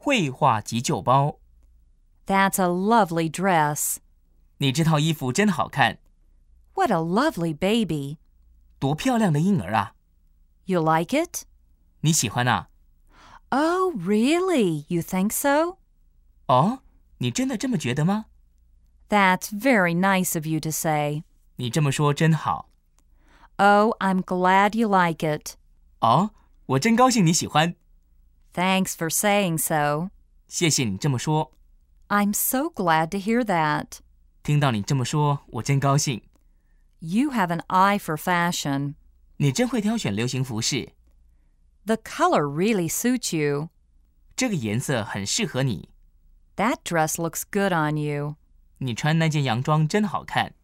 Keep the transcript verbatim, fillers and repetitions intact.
绘画急救包。 That's a lovely dress. 你这套衣服真好看。 What a lovely baby. 多漂亮的婴儿啊。 You like it? 你喜欢啊？ Oh, really? You think so? 哦，你真的这么觉得吗？ That's very nice of you to say. 你这么说真好。 Oh, I'm glad you like it. 哦，我真高兴你喜欢。 Thanks for saying so. 谢谢你这么说。 I'm so glad to hear that. 听到你这么说，我真高兴。 You have an eye for fashion. 你真会挑选流行服饰。 The color really suits you. 这个颜色很适合你。 That dress looks good on you. 你穿那件洋装真好看。